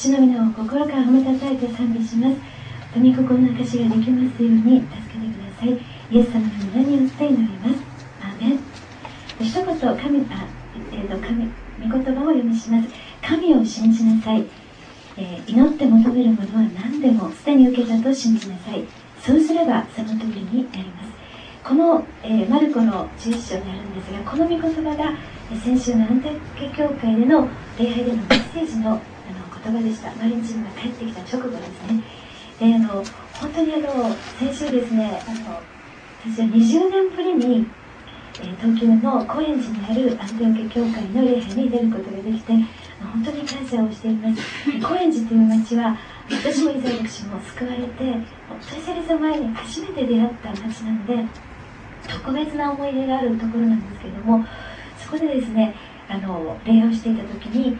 主の皆を心から褒めたたえて賛美します。御心の証ができますように助けてください。イエス様の皆によって祈ります。アーメン。一言御言葉を読みします。神を信じなさい。祈って求めるものは何でもすでに受けたと信じなさい。そうすればその通りになります。この、マルコの11章にあるんですが、この御言葉が先週のアンテケ教会での礼拝でのメッセージの言葉でした。マリンチームが帰ってきた直後ですね。で本当に先週ですね、私は20年ぶりに、東京の高円寺にあるアンテオケ教会の礼拝に出ることができて、本当に感謝をしています。高円寺という町は私も以前私も救われて、本当にセリザ前に初めて出会った町なので、特別な思い出があるところなんですけれども、そこでですね、礼拝をしていた時に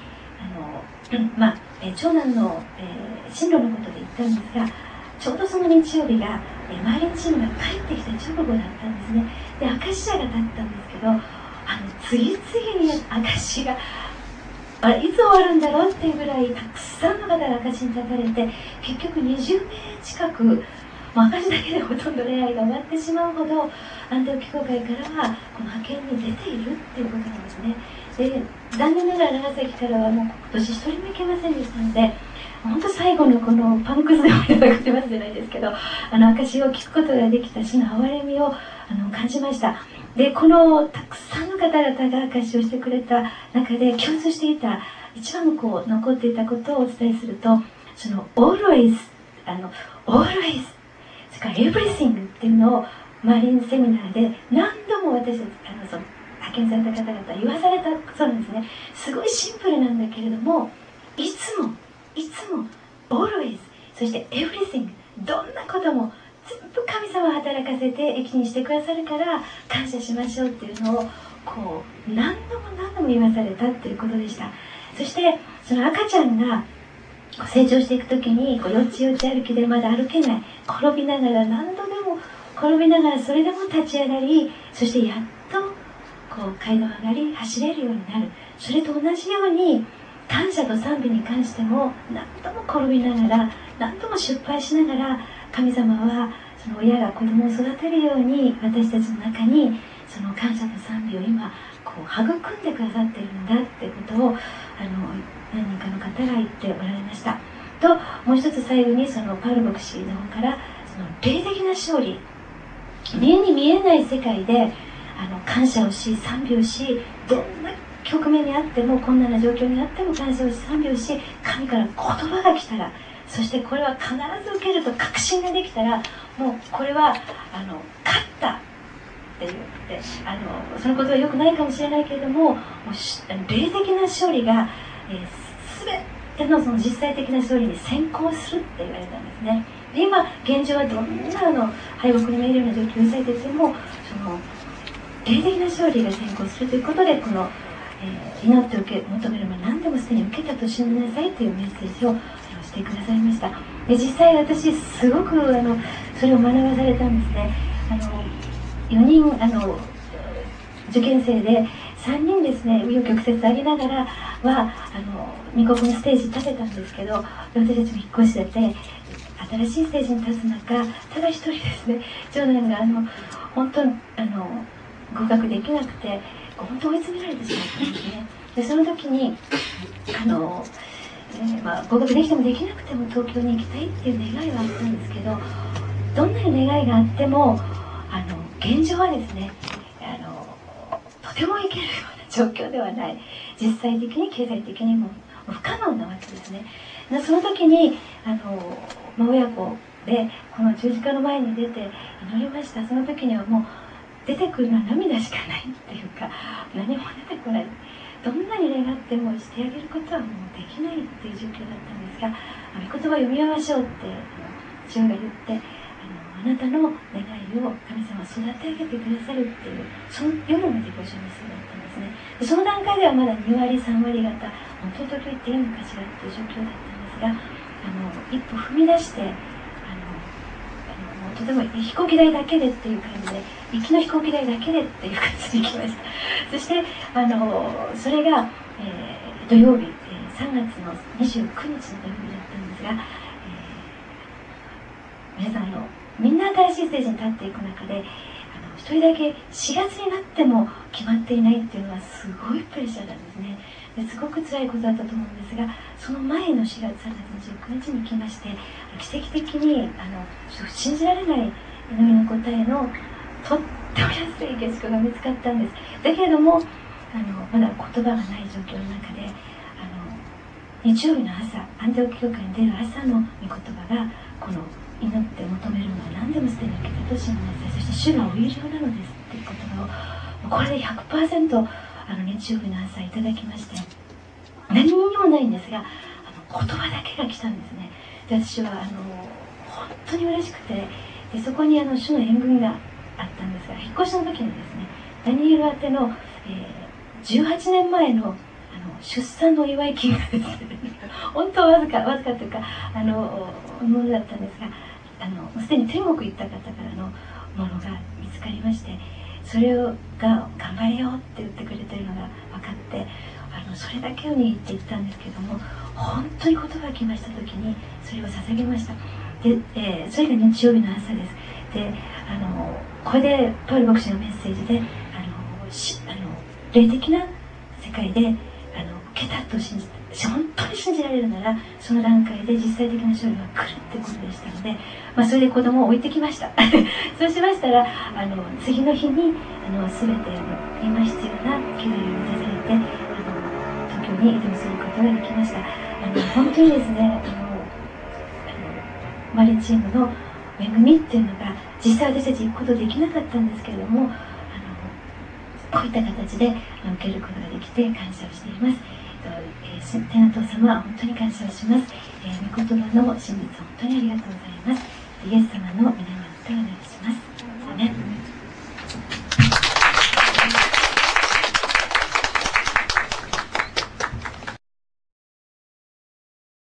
長男の、進路のことで言ったんですが、ちょうどその日曜日が、マリンチームが帰ってきた直後だったんですね。で、証し者が立ったんですけど、次々に証しがいつ終わるんだろうっていうぐらいたくさんの方が証しに立たれて、結局20名近く証だけでほとんど恋愛が終わってしまうほど、アンテオケ教会からはこの派遣に出ているっていうことなんですね。で、残念ながら長崎からはもう今年一人も行けませんでしたので、本当最後のこのパンくずでもいただくてますじゃないですけど、証を聞くことができた主の憐れみを感じました。で、このたくさんの方々が証をしてくれた中で共通していた一番残っていたことをお伝えすると、その always それから everything っていうのをマリンセミナーで何度も私たちその派遣された方々言わされたそうなんですね。すごいシンプルなんだけれども、いつも always そして everything どんなことも全部神様を働かせて益にしてくださるから感謝しましょうっていうのをこう何度も言わされたっていうことでした。そしてその赤ちゃんが成長していくときによちよち歩きでまだ歩けない、転びながら何度でも転びながらそれでも立ち上がり、そしてやっと階段上がり走れるようになる。それと同じように感謝と賛美に関しても何度も転びながら何度も失敗しながら、神様はその親が子供を育てるように私たちの中にその感謝と賛美を今育んでくださっているんだってことを何人かの方が言っておられました。ともう一つ最後にそのパウロ牧師の方からその霊的な勝利、目に見えない世界で感謝をし賛美をし、どんな局面にあっても困難な状況にあっても感謝をし賛美をし、神から言葉が来たら、そしてこれは必ず受けると確信ができたら、もうこれは勝ったって言ってそのことは良くないかもしれないけれども、霊的な勝利が、全てのその実際的な勝利に先行するって言われたんですね。で今現状はどんな敗北に見えるような状況にされていても、その霊的な勝利が先行するということで、この、祈って求めるもの何でもすでに受けたと信じなさいというメッセージをしてくださいました。で実際私すごくそれを学ばされたんですね。4人受験生で3人ですね、紆余曲折ありながらは未国のステージに立てたんですけど、私たちも引っ越してて新しいステージに立つ中、ただ一人ですね、長男が本当に合格できなくて本当追い詰められてしまったんですね。でその時に合格できてもできなくても東京に行きたいっていう願いはあったんですけど、どんなに願いがあっても現状はですねとても行けるような状況ではない、実際的に経済的にも不可能なわけですね。でその時に親子でこの十字架の前に出て祈りました。その時にはもう出てくるのは涙しかないっていうか、何も出てこない、どんなに願ってもしてあげることはもうできないっていう状況だったんですが、御言葉を読みましょうって主が言って、あなたの願いを神様は育て上げてくださるっていう、その夜までご証明するだったんですね。でその段階ではまだ2割3割方本当に東京行っていいのかしらっていう状況だったんですが、一歩踏み出してとても飛行機代だけでっていう感じで、行きの飛行機代だけでっていう感じで行きました。そしてそれが、土曜日、 3月の29日の土曜日だったんですが、皆さんみんな新しいステージに立っていく中で一人だけ4月になっても決まっていないっていうのはすごいプレッシャーなんですね。ですごく辛いことだったと思うんですが、その前の4月3月29日に来まして、奇跡的に信じられない祈りの答えのとっても安い下宿が見つかったんです。だけれどもまだ言葉がない状況の中で日曜日の朝、アンテオキ教会に出る朝の御言葉が、この祈って求めるのは何でもすでに受けたと信じなさい、そして主がお許しなのですっていう言葉をこれで 100% 日曜日の朝いただきまして、何にもないんですが言葉だけが来たんですね。で私は本当に嬉しくて、でそこに主の援軍があったんですが、引っ越しの時にですね、ダニエル宛ての、18年前の出産のお祝い金がですね本当わずかというかものだったんですが、すでに天国行った方からのものが見つかりまして、それが頑張れよって言ってくれてるのが分かって、それだけを握っていったんですけども、本当に言葉が来ました時にそれを捧げました。で、それが日曜日の朝です。でこれでパウル牧師のメッセージで霊的な世界で受けたと信じて、本当に信じられるならその段階で実際的な勝利が来るってことでしたので、それで子供を置いてきましたそうしましたら次の日に全て今必要な機材を満たされて東京に移動することができました。本当にですねマリンチームの恵みっていうのが実際私たち行くことできなかったんですけれども、こういった形で受けることができて感謝をしています。天の父様、本当に感謝をします。御言葉の真実、本当にありがとうございます。イエス様の皆